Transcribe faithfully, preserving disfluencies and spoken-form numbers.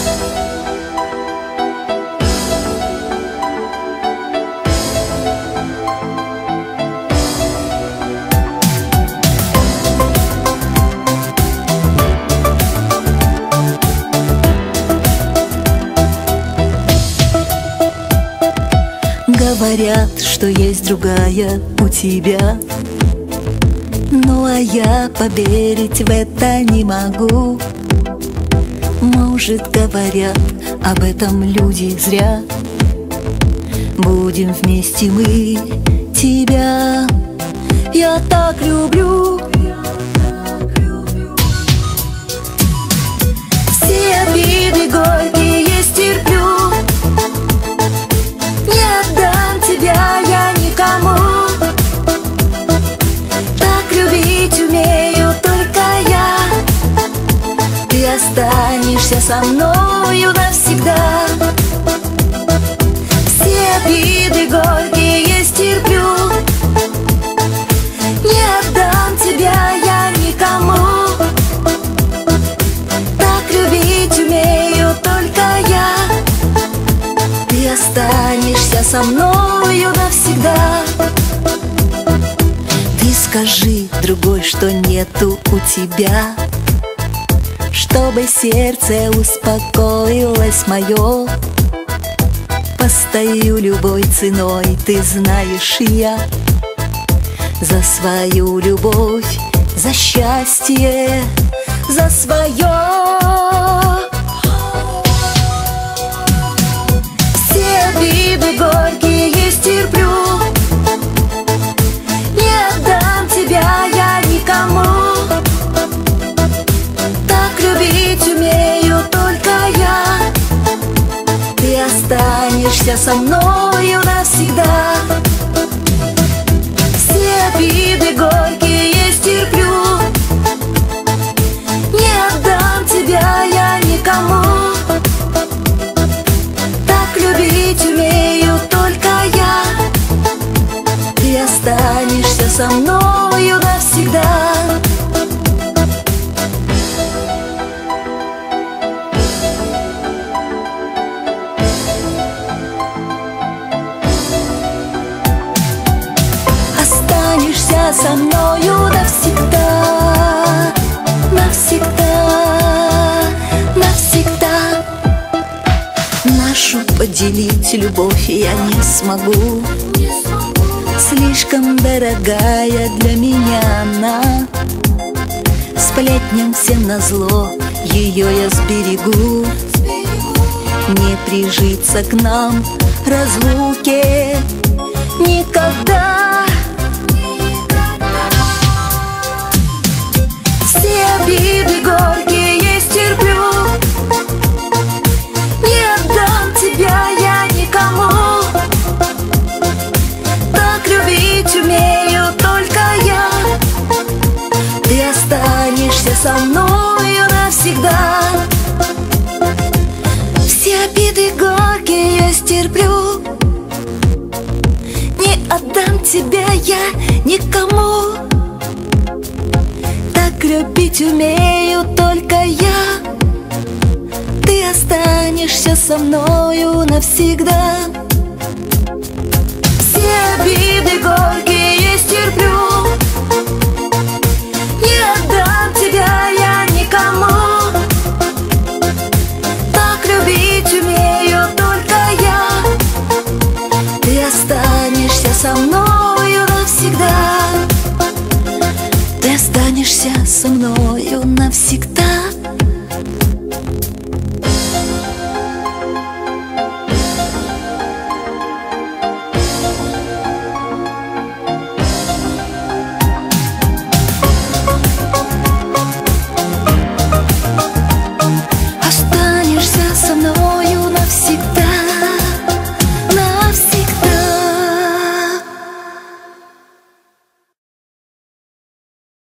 Говорят, что есть другая у тебя, ну а я поверить в это не могу. Может, говорят об этом люди зря. Будем вместе мы тебя, я так люблю. Все обиды горькие стерплю, не отдам тебя я никому. Так любить умею только я. Ты останешься со мною навсегда. Все обиды горькие стерплю, не отдам тебя я никому. Так любить умею только я. Ты останешься со мною навсегда. Ты скажи другой, что нету у тебя, чтобы сердце успокоилось мое. Постою любой ценой, ты знаешь, я за свою любовь, за счастье, за свое. Все обиды горькие стерплю, не отдам тебя я никому. Так любить умею только я. Ты останешься со мною навсегда. Все обиды горькие стерплю, не отдам тебя я никому. Так любить умею только я. Ты останешься со мною навсегда. Останешься со мною навсегда, навсегда, навсегда. Нашу поделить любовь я не смогу. Слишком дорогая для меня она. Сплетням всем назло ее я сберегу. Не прижиться к нам разлуке никогда. Все обиды горькие стерплю, не отдам тебя я никому. Так любить умею только я. Ты останешься со мною навсегда. Все обиды горькие стерплю, не отдам тебя я никому. Так любить умею только я. Ты останешься со мною навсегда. Все обиды горькие стерплю, не отдам тебя я никому. Так любить умею только я. Ты останешься со мною навсегда. Ты останешься со мною навсегда.